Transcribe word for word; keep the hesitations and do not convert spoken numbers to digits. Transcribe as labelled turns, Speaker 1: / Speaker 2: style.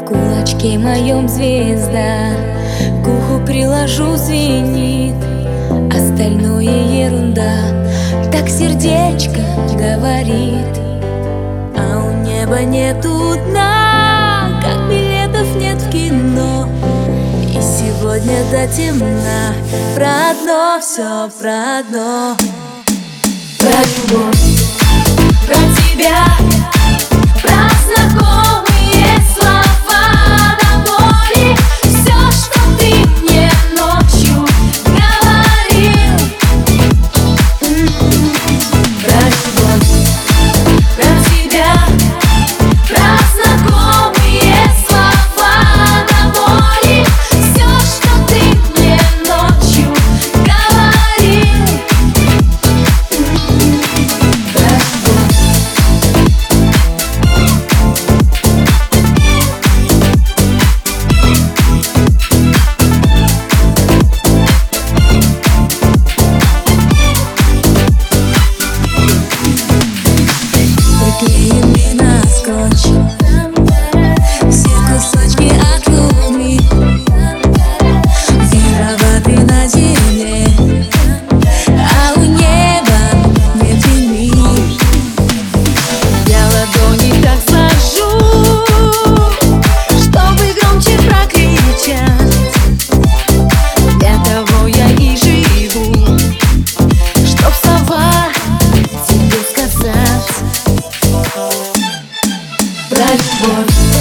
Speaker 1: В кулачке моем звезда, к уху приложу, звенит, остальное ерунда, так сердечко говорит. А у неба нету дна, как билетов нет в кино. И сегодня до темна про одно, все про одно. Про любовь, про тебя, про знакомые слова на поле. Все, что ты мне ночью говорил. Про любовь, про тебя, про знакомые слова на поле. Все, что ты мне ночью говорил. Приклеены на скотч все кусочки от любви, виноваты на земле, а у неба нет вины. Я ладони так сложу, чтобы громче прокричать. Для того я и живу, чтоб слова тебе сказать. Про любовь.